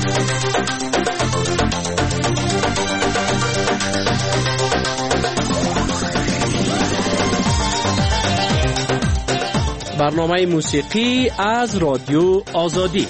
برنامه موسیقی از رادیو آزادی.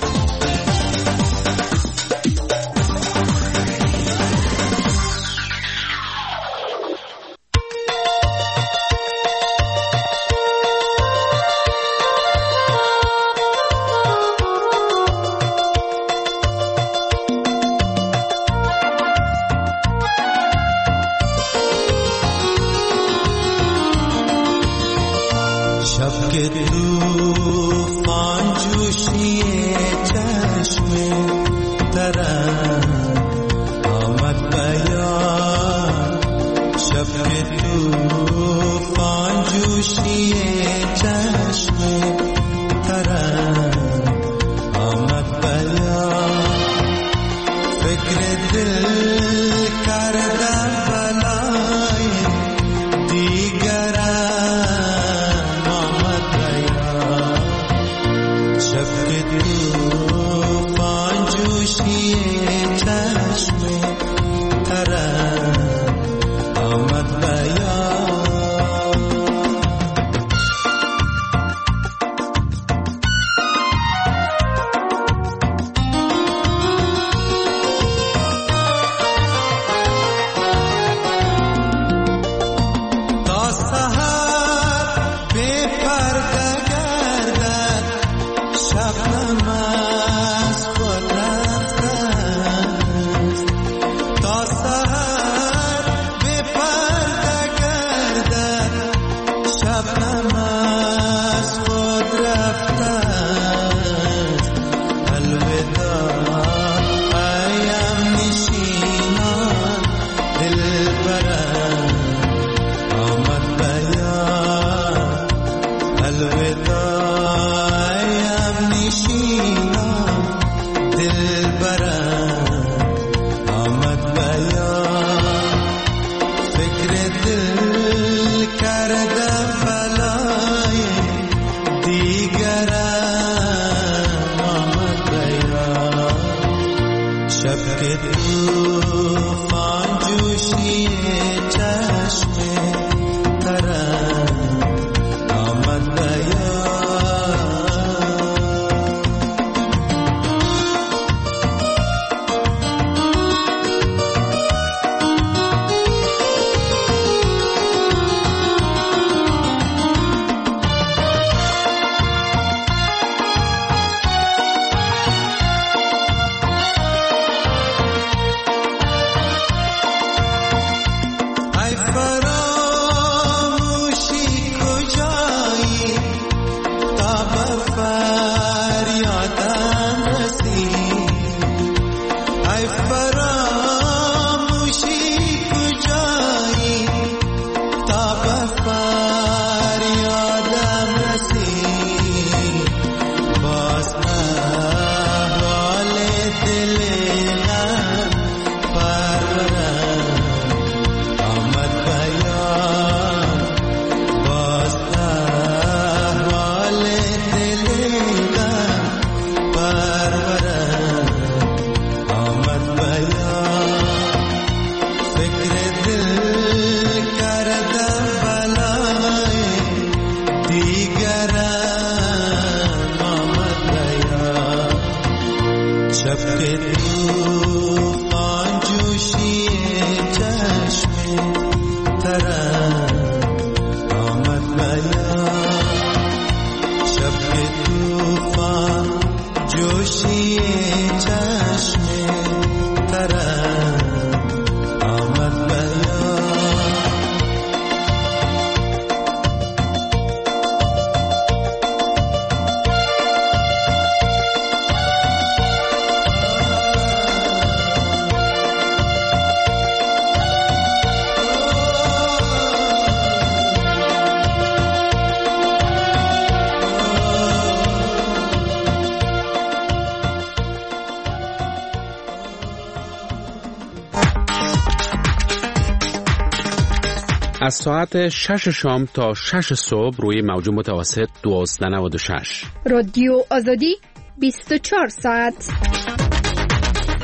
از ساعت 6 شام تا 6 صبح روی موج متوسط 1296 رادیو آزادی 24 ساعت.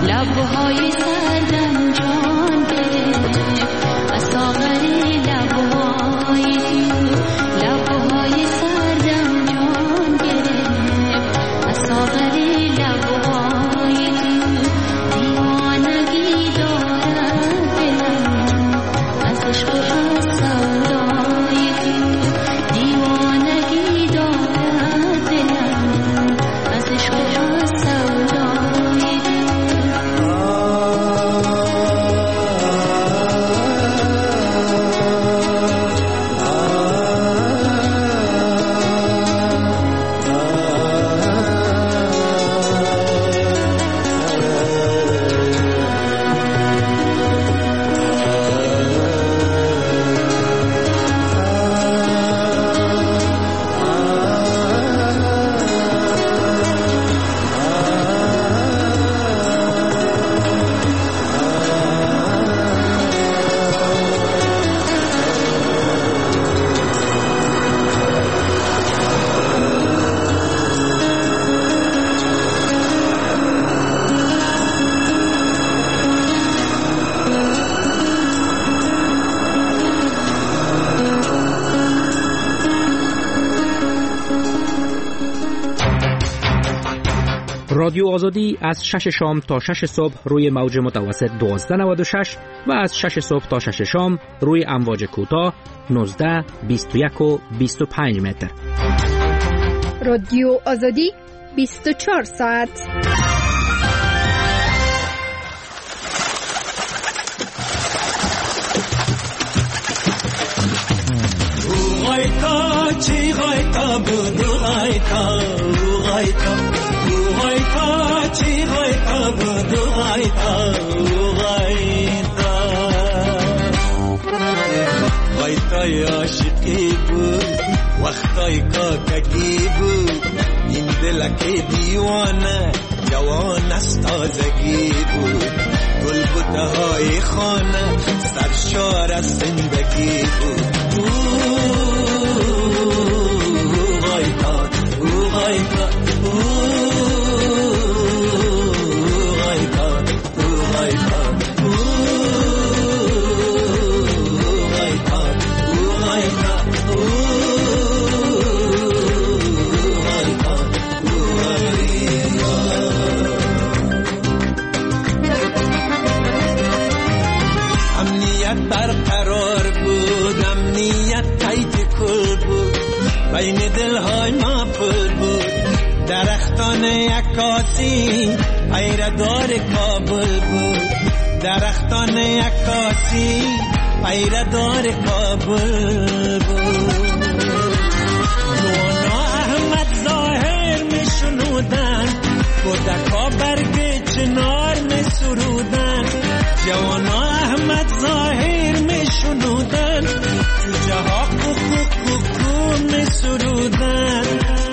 لبهای سردم جان گرفت از ساغری لبهای تو، لبهای سردم جان گرفت از ساغری لبهای تو، دیوانگی دارد دلم از عشق و از سودای تو، دیوانگی دارد دلم از عشق و از سودای تو. رادیو آزادی از 6 شام تا 6 صبح روی موج متوسط 1296 و از 6 صبح تا 6 شام روی امواج کوتاه 19 21 و 25 متر. رادیو آزادی 24 ساعت. چی غایتا بود غایتا غایتا چی غایتا بود غایتا غایتای عاشقی بود وقتای کاکگی بود این دلک دیوانه جوان از تازگی بود گلبوته های خانه سرشار از زندگی بود غایتا غایتا برقرار بود امنیت تایت کل بود بین دلهای ما پر بود درختان عکاسی پیردار کابل بود درختان عکاسی پیردار کابل بود نونا احمد ظاهر می شنودن کودکا برگ چنار می سرودن جوانا احمد ظاهر می شنودن جوجه ها کوکو می سرودن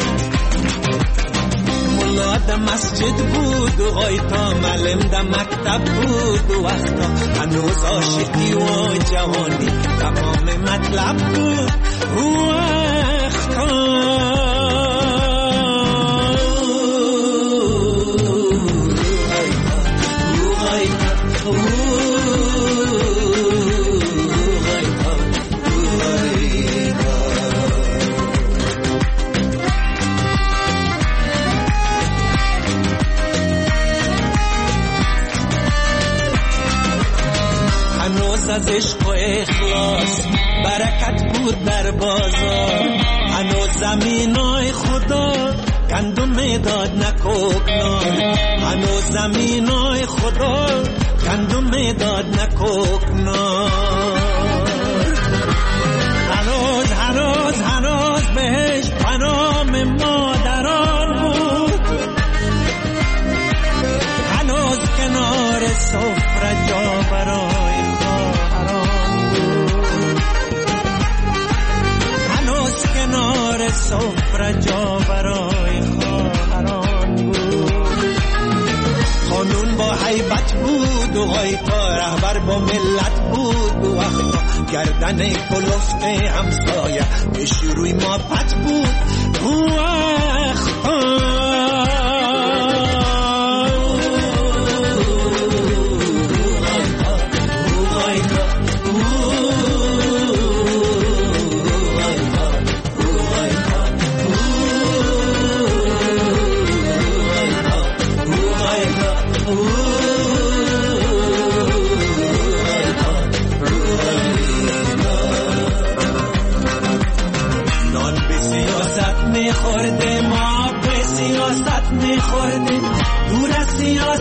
ملا ده مسجد بود و غایتا معلم ده مکتب بود و وقتا هنوز عاشقی و جوانی تمام مطلب بود و وقتا از عشق و اخلاص برکت بود در بازار هنوز زمینای خدا گندم داد نکوکنار هنوز زمینای خدا گندم داد نکوکنار هنوز بهش پنام مادران بود هنوز کنار سفره جا برای کنار سفره جا برای خواهران بود قانون با حیبت بود و غایتا رهبر با ملت بود و وقتا گردن کلفت همسایه به شروع ما پت بود و وقتا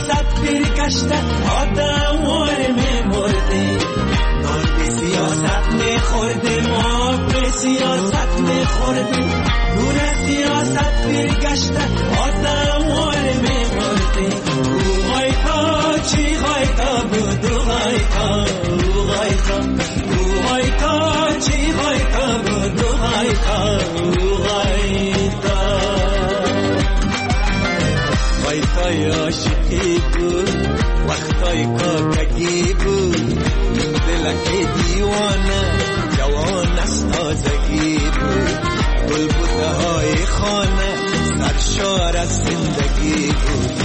سیاست برگشته آدم وارمه مرده نان به سیاست میخورده ما به سیاست میخورده دور سیاست برگشته آدم وارمه مرده او غایتا چی غایتا بود او غایتا او غایتا او غایتا چی غایتا بود او غایتا او غایتا غایتای عاشقی بود وقتای کاکگی بود دلک دیوانه جوان است تازگی بود گلبوته های خانه سرشار از زندگی بود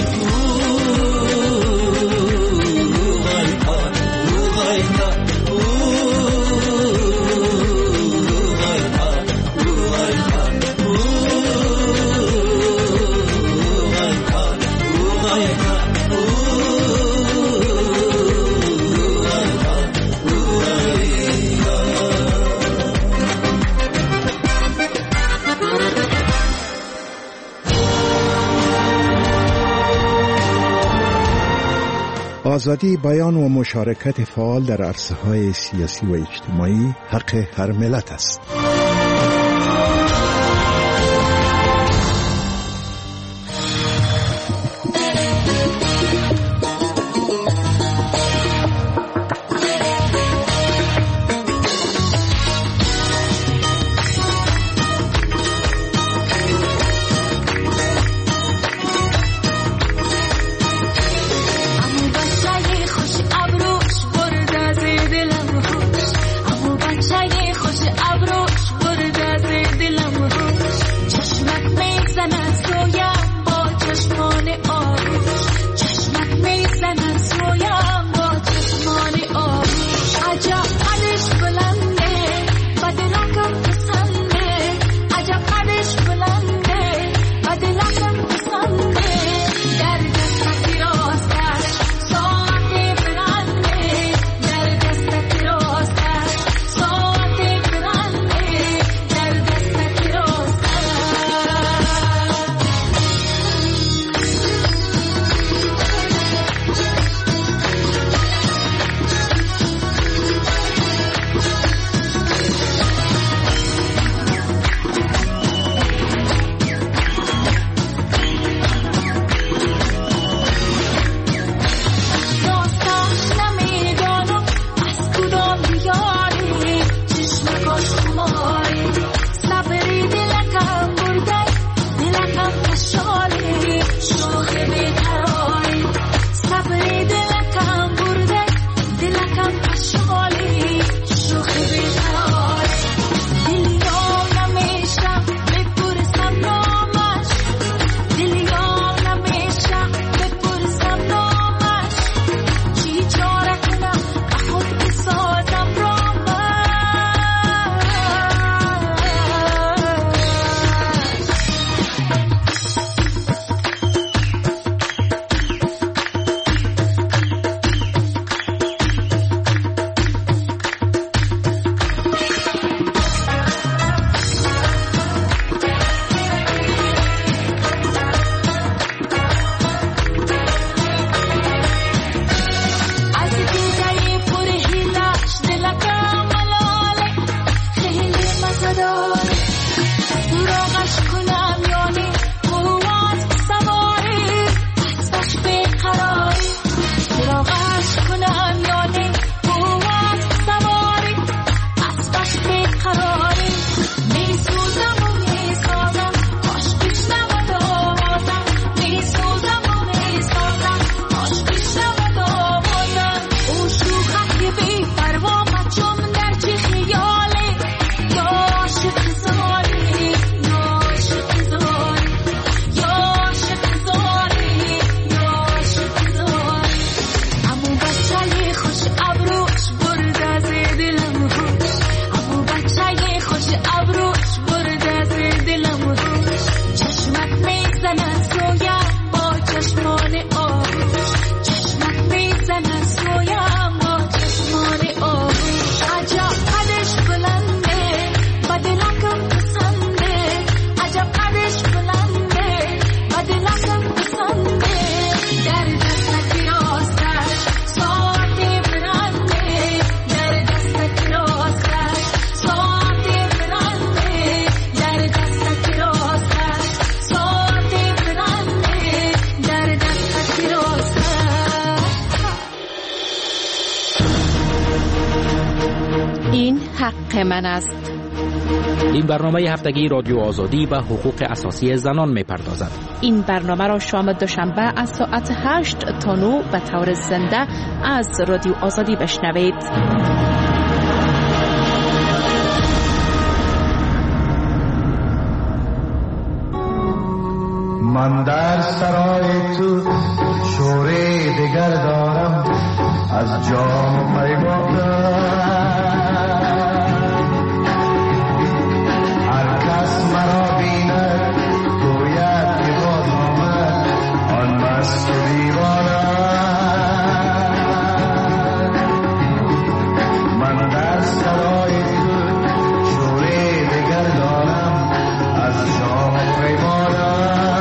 آزادی بیان و مشارکت فعال در عرصه‌های سیاسی و اجتماعی حق هر ملت است. خوش ابروش حق من است. این برنامه هفتگی رادیو آزادی و حقوق اساسی زنان می‌پردازد. این برنامه را شام دوشنبه از ساعت 8 تا 9 به طور زنده از رادیو آزادی بشنوید. من در سرای تو شوره دگر دارم از جام پیمانم، هر کس مرا بیند گوید که باز آمد آن مست دیوانم. من در سرای تو شوره دگر دارم از جام پیمانم.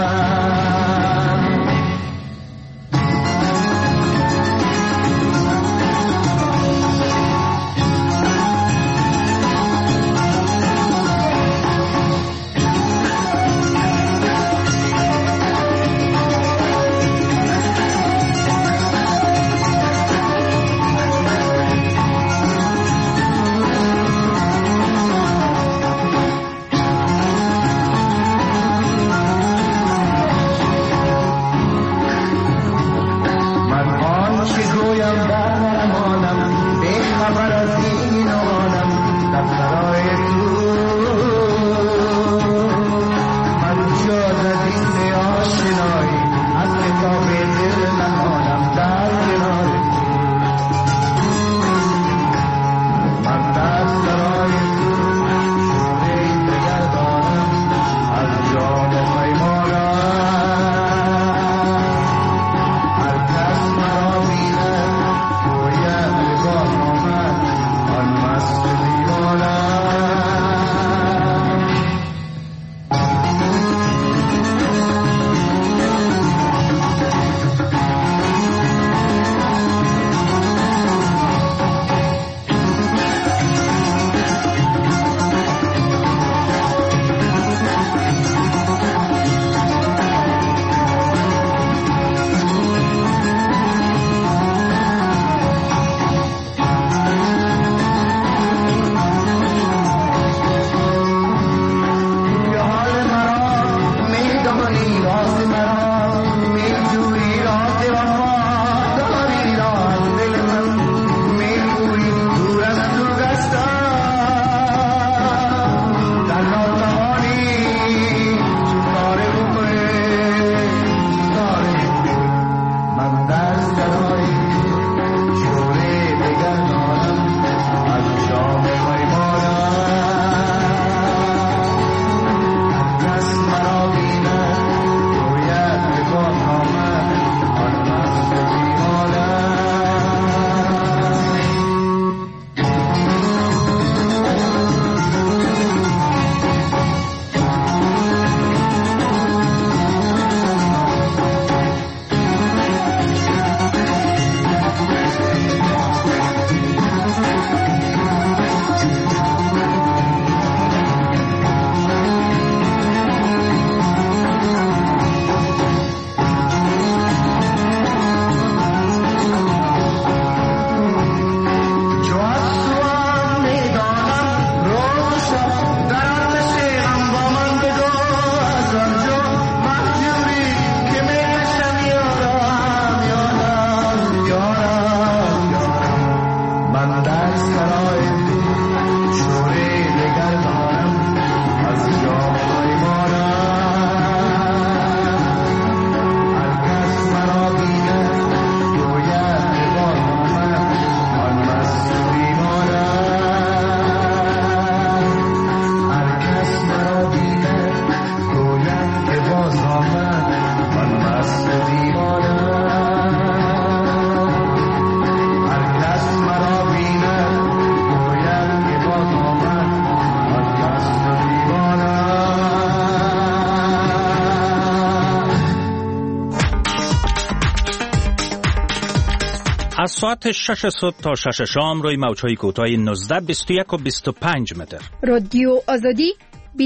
از ساعت 6 صبح تا 6 شام روی موج‌های کوتاه 19 21 و 25 متر. رادیو آزادی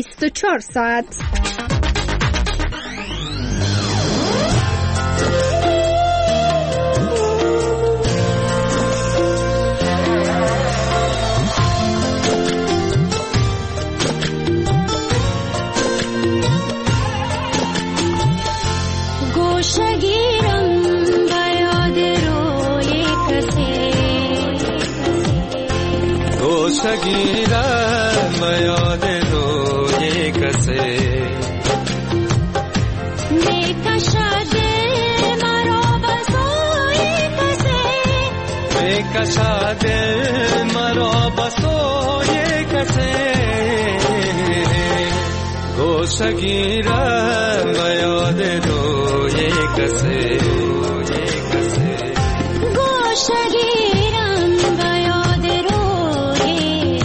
24 ساعت. گیرم به یاد روی کسی میکشد مرا به سوی کسی میکشد مرا به سوی کسی گوشه گیرم به یاد روی کسی گوشه گیرم به یاد روی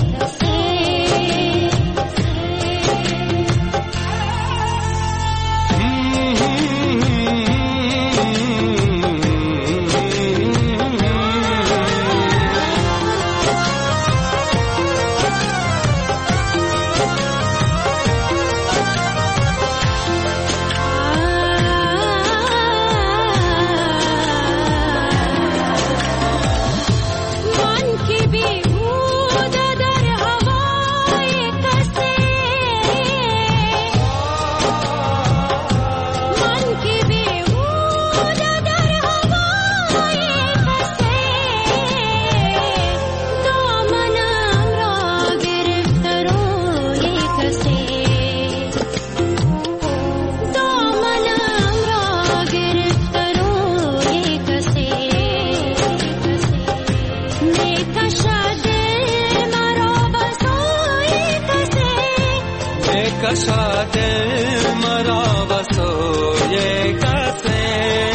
کشاد مرا به سوی کسی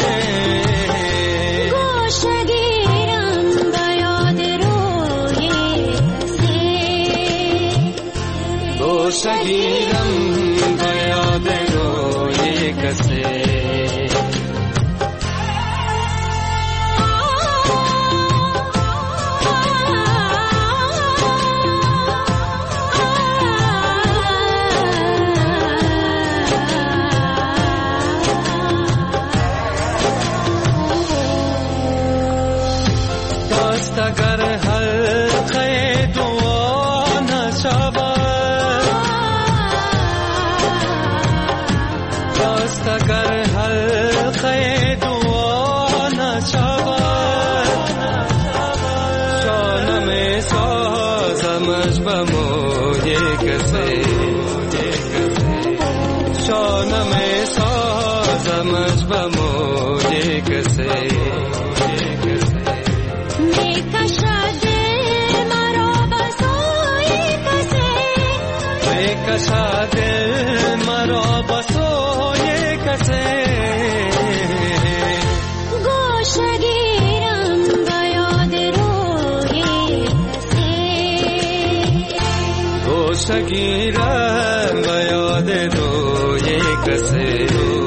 گوشه گیرم به یاد روی کسی گوشه گیرم به یاد روی کسی اگر حلقه دعا نشود دست اگر حلقه دعا نشود شانه سازمش به موی کسی شانه سازمش به موی کسی کشاد مرا به سوی کسی گوشه گیرم به یاد روی کسی گوشه گیرم به یاد روی کسی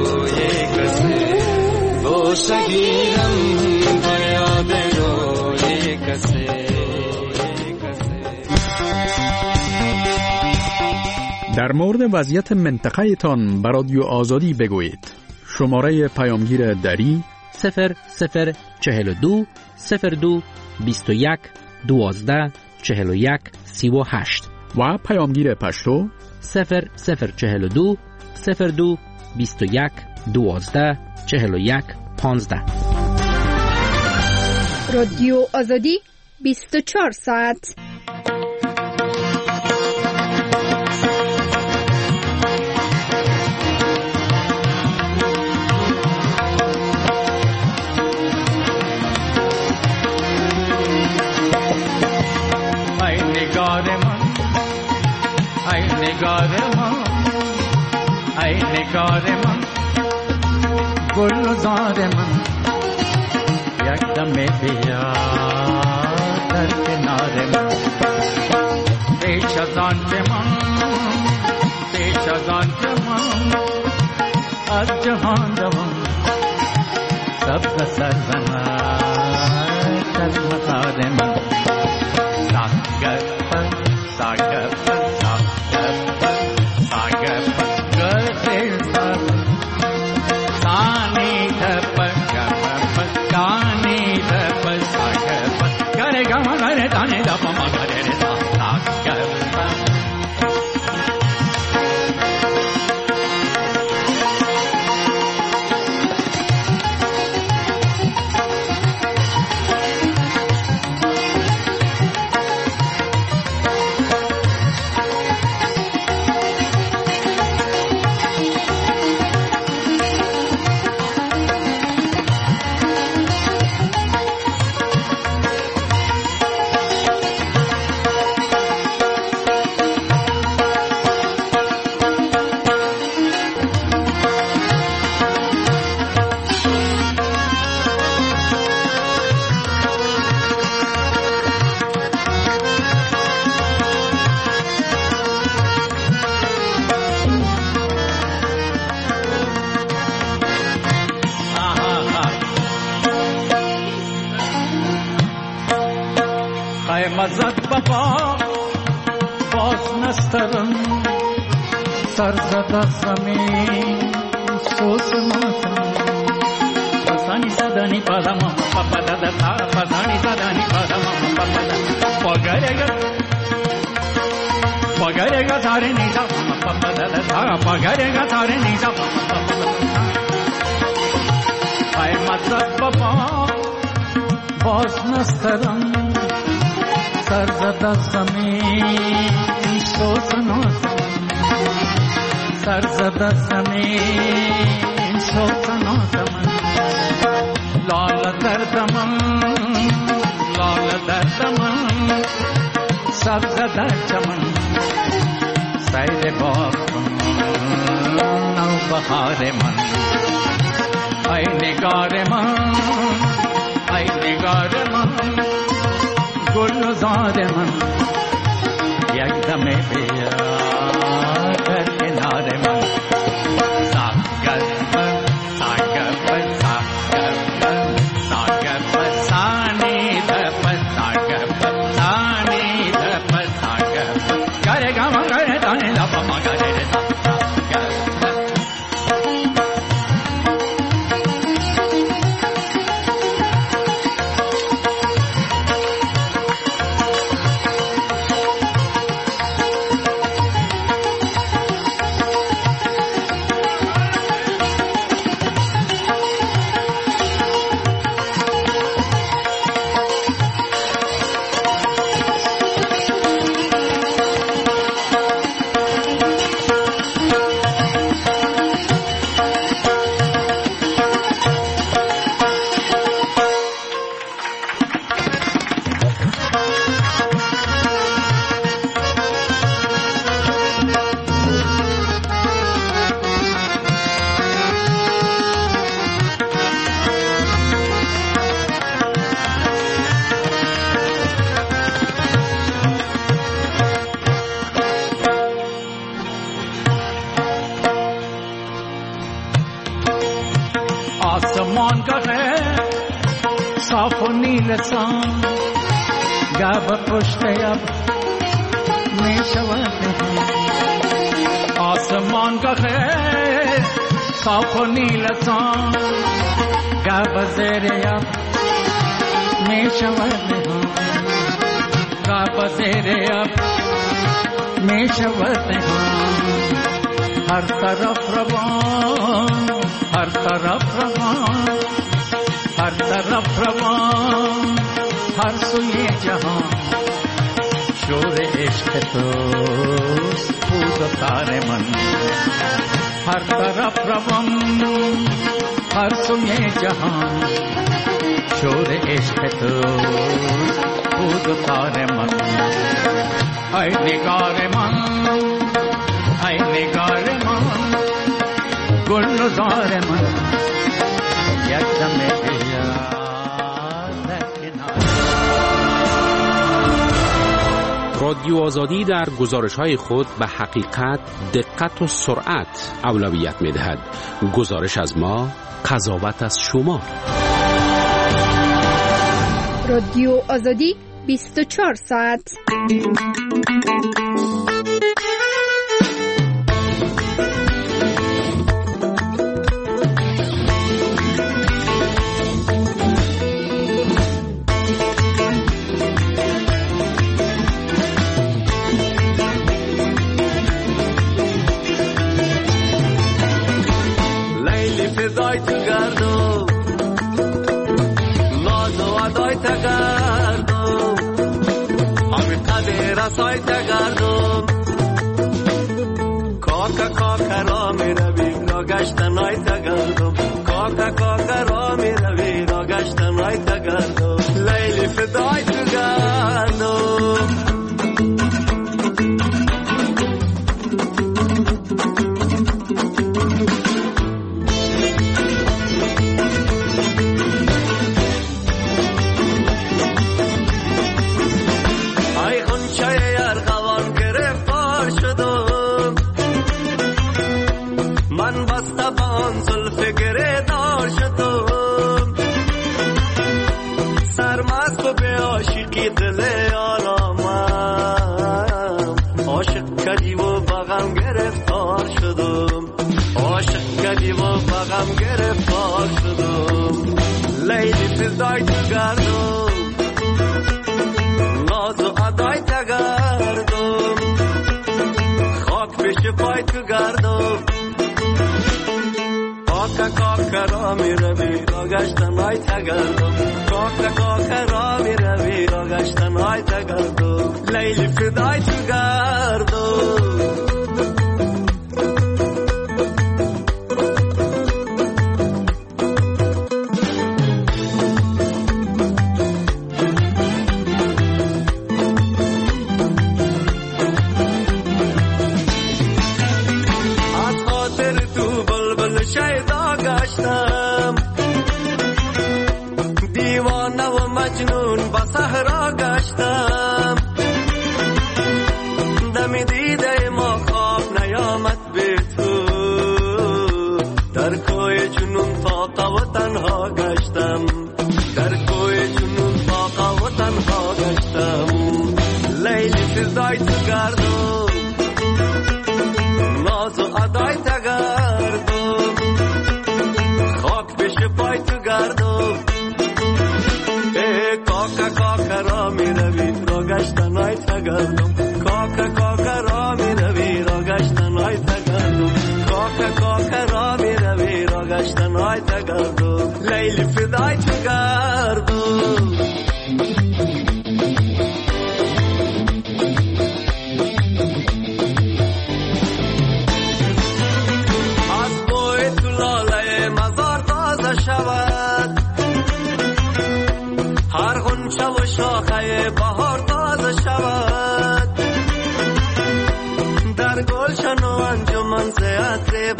گوشه گیرم به یاد روی کسی در مورد وضعیت منطقه تان به رادیو آزادی بگویید. شماره پیامگیر دری 0042 02 21 12 41 38 و پیامگیر پشتو 0042 02 21 12 41 15. رادیو آزادی 24 ساعت. ای نگار من گلزار من یک دم بیا در کنار من پیش از آن که من از جهان روم سبز سرزند از مقار من پای مزد بابا باز نسترم سر زده زمین سوز ماتم پسانی زدنی پدم پپدد تا پسانی زدنی پدم پپدد پگرگا ساره نیزا پپدد تا پگرگا ساره نیزا پای مزد بابا باز نسترم سر زده زمین سوز ناتم سر زده زمین سوز ناتم لال دردم سر زده چمن سیر باغ نو بهار من ای نگار من ای نگار من گلزار من یک دم بیا در کنار من ساگر من ساگر من ساگر من ساگر من سانی دپن ساگر من سانی دپن ساگر گره گم گره دانی لپا ما گره آسمان کا ہے صاف و نیل سان گاب پشت اب میں شوات ہیں آسمان کا ہے صاف و نیل سان گاب زیر اب میں شوات ہیں گاب زیر اب میں شوات ہیں ہر طرف روان ہر طرف روان ہر طرف روان ہر سوئے جہاں شور عشق تو پود تارے من ہر طرف روان ہر سوئے جہاں شور عشق تو پود تارے من اے نگار من اے نگار من گلزار من یک دم بیا در کنار. رادیو آزادی در گزارش‌های خود به حقیقت، دقت و سرعت اولویت می‌دهد. گزارش از ما، قضاوت از شما. رادیو آزادی 24 ساعت. فدای تو گردم ناز و ادای تا گردم همه قدر رسای تا گردم کاکا کاکا را می روی ناگشتن های تا گردم کاکا کاکا را می روی ناگشتن های تا گردم لیلی فدای تو گردم سرمست تو به عاشقی دل آرامم، عاشق کردی و بغم گرفتار شدم، عاشق کردی و بغم گرفتار شدم. لیلی فدای تو گردم، ناز و ادای تو گردم، خاک پیش پای تو گردم. کاکا کاکا را می روی را گشتن های تگردم، کاکا کاکا را می روی را گشتن های تگردم. لیلی فدای تو گردم. شیدا گشتم، دیوانه و مجنون با صحرا گشتم. دم دیده ما خواب نیامد به تو، در کوی جنون طاقه و تنها گشتم، در کوی جنون طاقه و تنها گشتم. لیلی فدای تو گردم، ناز و ادای تو گردم، خاک پیش پای تو گردم. کاکا کاکا را می روی را گشتن های تو گردم، کاکا کاکا را می روی را گشتن های تو گردم، کاکا کاکا را می روی را گشتن های تو گردم. لیلی فدای تو گردم. هر غنچه و شاخه بهار تازه شود، در گلشن و انجمن ز عطر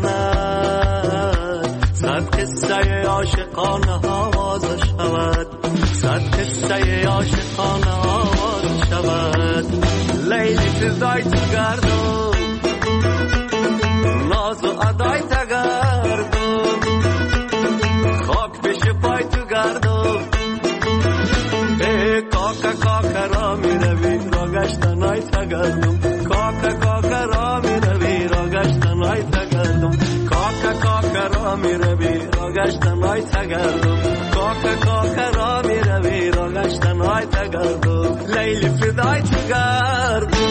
بدنت صد قصه عاشقانه آواز شود، صد قصه عاشقانه آواز شود. لیلی فدای تو گردم، ناز و ادای تو گردم، خاک پیش پای تو گردم. کاکا کاکا را می روی را گشتن های تو گردم، کاکا کاکا را می روی را گشتن های تو گردم، کاکا کاکا را می روی را گشتن های تو گردم، کاکا کاکا را می روی را گشتن های تو گردم. لیلی فدای تو گردم.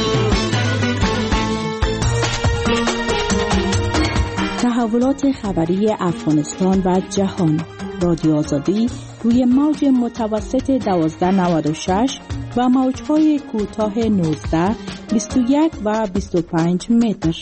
تحولات خبری افغانستان و جهان. رادیو آزادی روی موج متوسط 1296 و موج‌های کوتاه 19، 21 و 25 متر.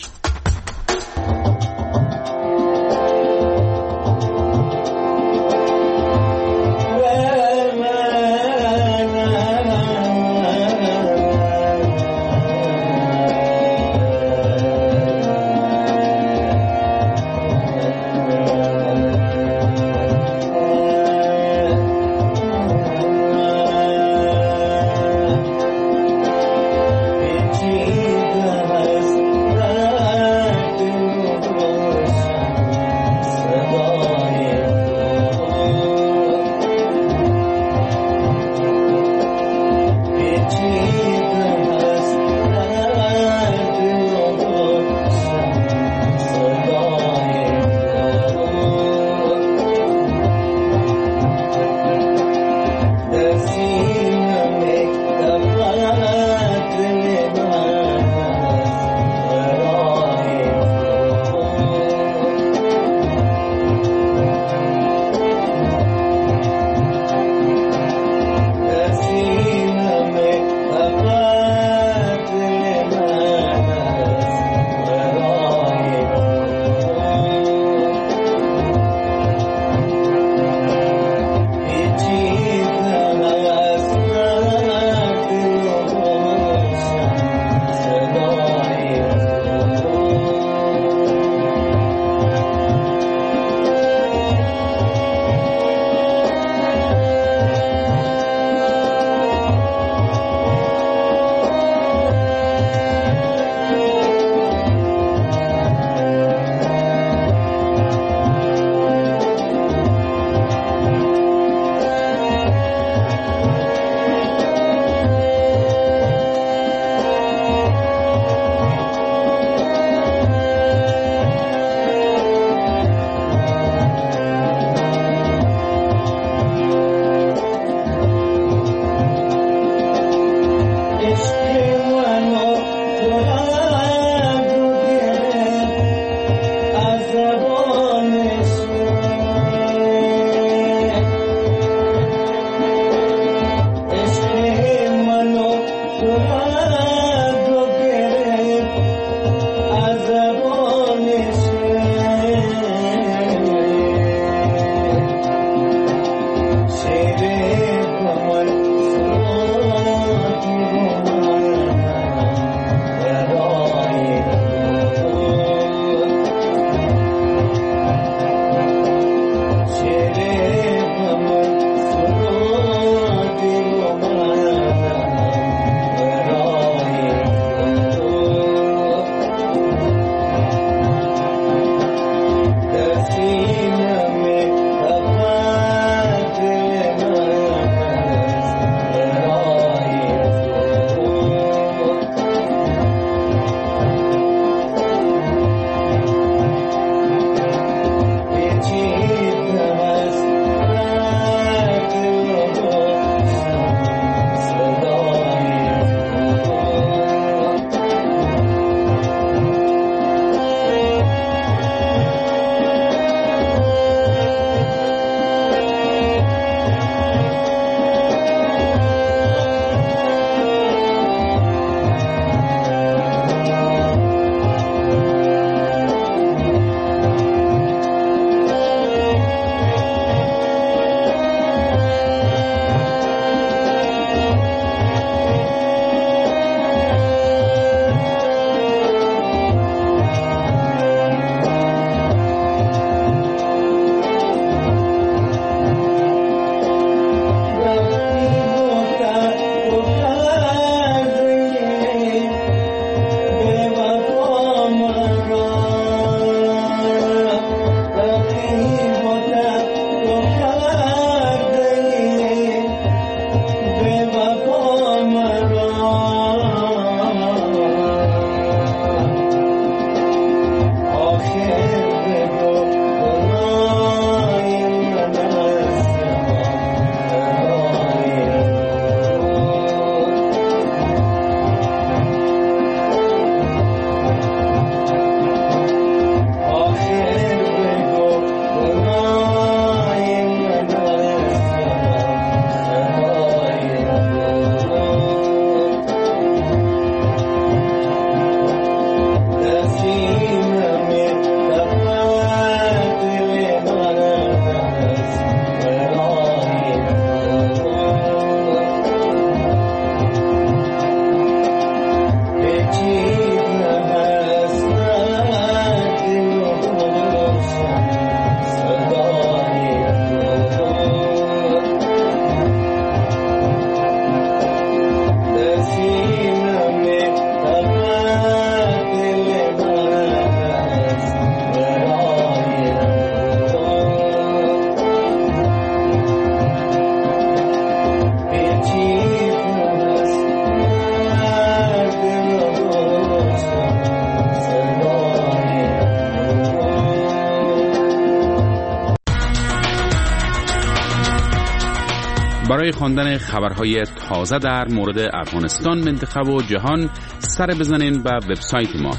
برای خواندن خبرهای تازه در مورد افغانستان، منطقه و جهان سر بزنین به وبسایت ما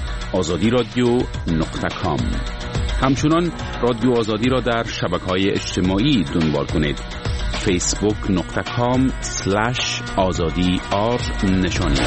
azadi.radio.com. همچنان رادیو آزادی را در شبکه‌های اجتماعی دنبال کنید. facebook.com/azadi_r نشانی.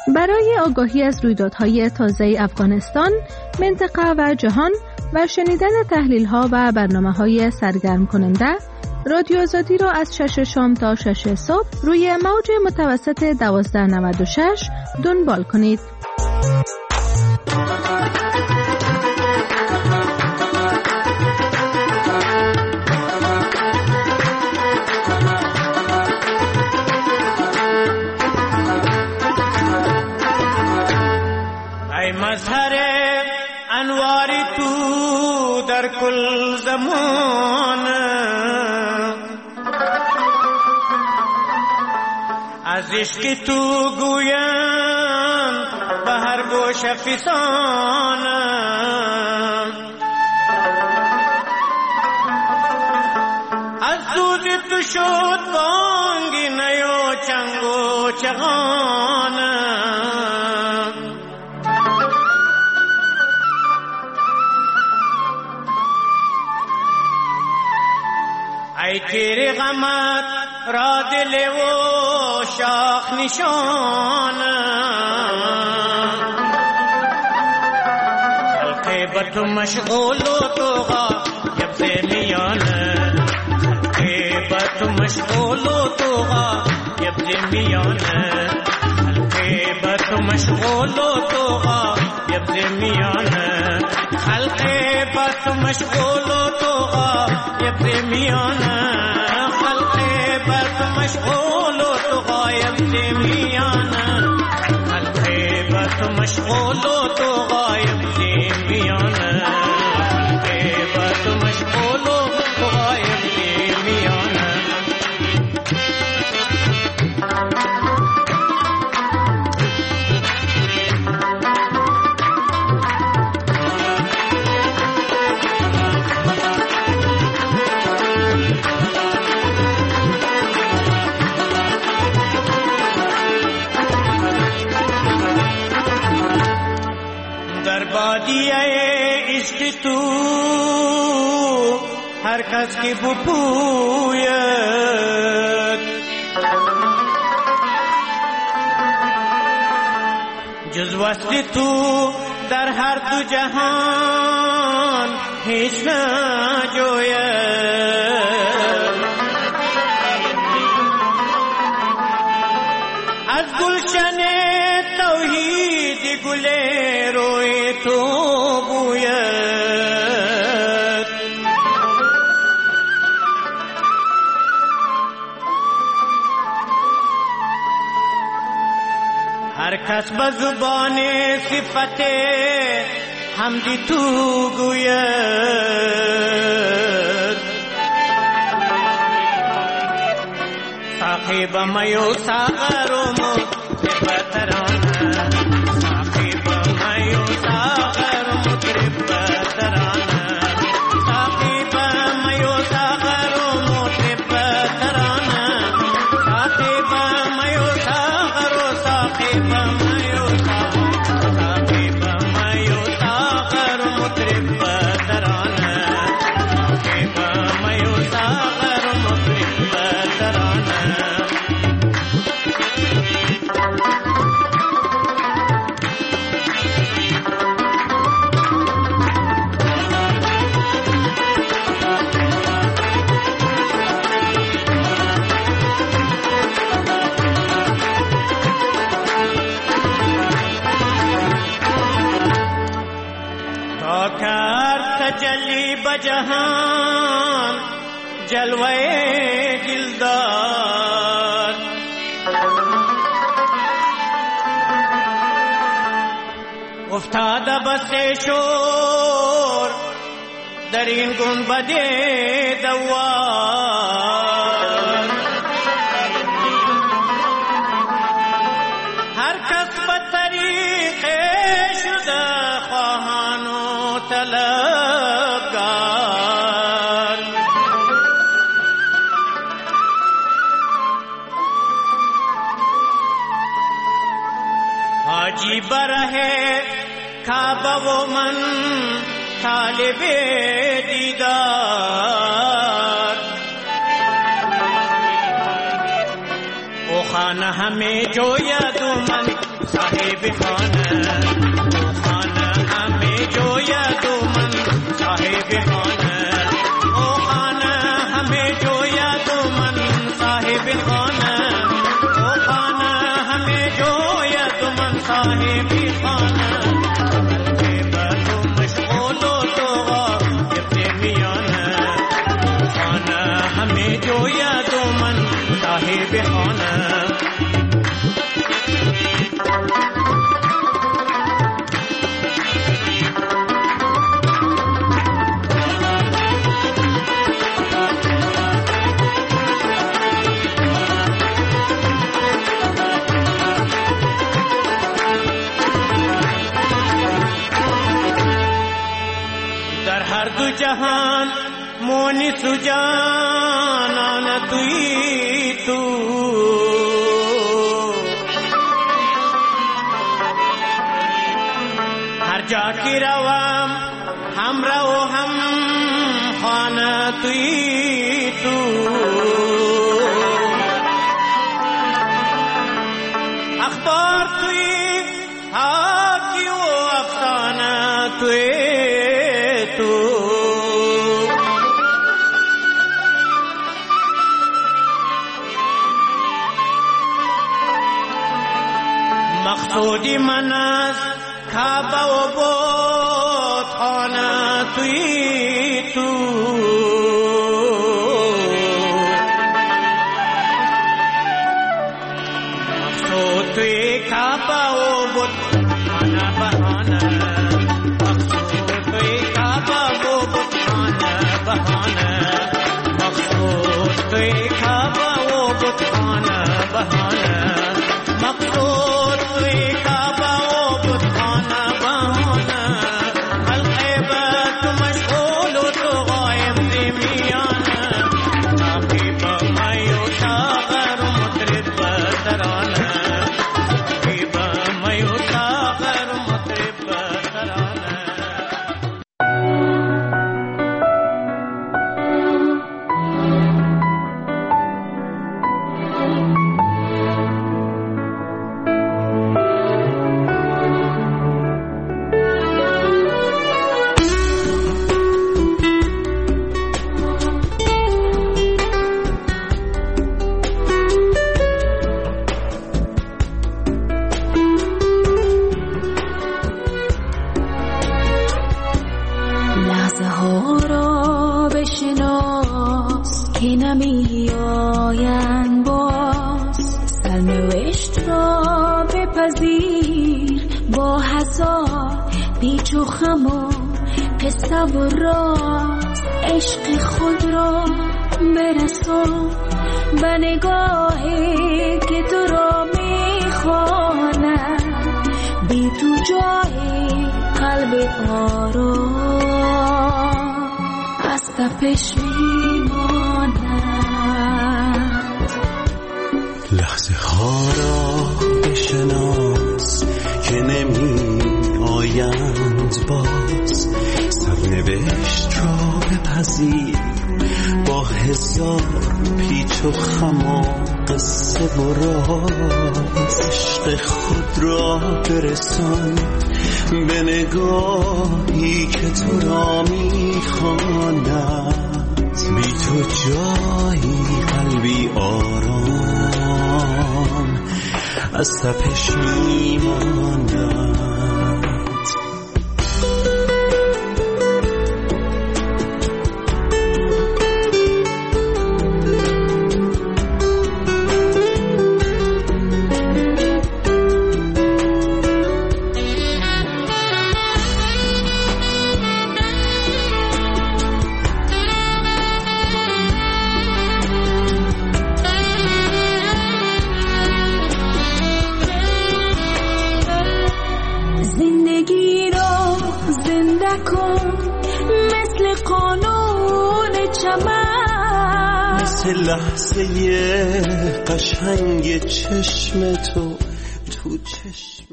برای آگاهی از رویدادهای تازه افغانستان، منطقه و جهان و شنیدن تحلیل‌ها و برنامه‌های سرگرم کننده، رادیو آزادی را از 6 شام تا 6 صبح روی موج متوسط 1296 دنبال کنید. ای مظهر انواری تو در کل زمان، از عشق تو گویم به هر گوش فسان، از سوز تو شد بانگی نیو چنگ و چغان، ای تیری غمت را دل و شاخ نشان، حلقه به تو مشغول و تو غایب ز میان، حلقه به تو مشغول و تو غایب ز میان، حلقه به تو مشغول و تو غایب ز میان، حلقه به تو مشغول و تو غایب ز میان، خلقه بر تو مشغول و تو غایب ز میان، خلقه بر تو مشغول و تو غایب ز میان، خلقه بر تو مشغول و تو غایب ز میان. بادیه عشق تو هر کس که بپوید، جز وصل تو در هر دو جهان هیچ نجوید، از گلشن توحید گل روی تو بوید، هر کس به زبان صفت حمدی تو گوید، صاحب میو ساغر و مطرب ترانه، صاحب میو ساغر و مطرب ترانه، صاحب میو ساغر و مطرب ترانه، صاحب میو ساغر و صاحب میو ساغر، صاحب میو ساغر و مطرب ترانه، صاحب میو ساغر و مطرب ترانه. تجلی بجهان جلوه دلدار، افتاده بس شور در این گنبد دوار، هر کس به طریق شده خواهان و طلبگار، حاجی بره کعبه و من طالب دیدار، او خانه ہمیں جو یاد من صاحب صاحب خانه او خانه همه جوید و من صاحب خانه او خانه همه جوید و من صاحب خانه او خانه همه جوید و من صاحب خانه جویا تو من صاحب خانه در هر دو جهان مونی سجانا توی تو هر جا کی روام هم رو هم خانه توی تو اخبار توی حاکی و افسانه توی تو مقصودی من از کعبه و بتخانه توی تو مقصود توی کعبه و بتخانه بهانه مقصود توی کعبه و بتخانه بهانه مقصود توی کعبه و بتخانه بهانه مقصود توی کعبه و بتخانه بهانه الغیبت مشغول و تو غایب دی میانه ناقیب میو ساغر و مطرب ترانه ناقیب میو ساغر و مطرب ترانه عشق خود را برسان به نگاهی که تو را میخواند بی تو جای قلب آرام از تپش میماند لحظه ها را بشناس که نمی آیند باز سرنوشت را بپذیر با هزار پیچ و خم و قصه و راز عشق خود را برسان به نگاهی که تو را میخواند بی تو جایی قلبی آرام از تپش میماند لحظه قشنگ چشم تو چشم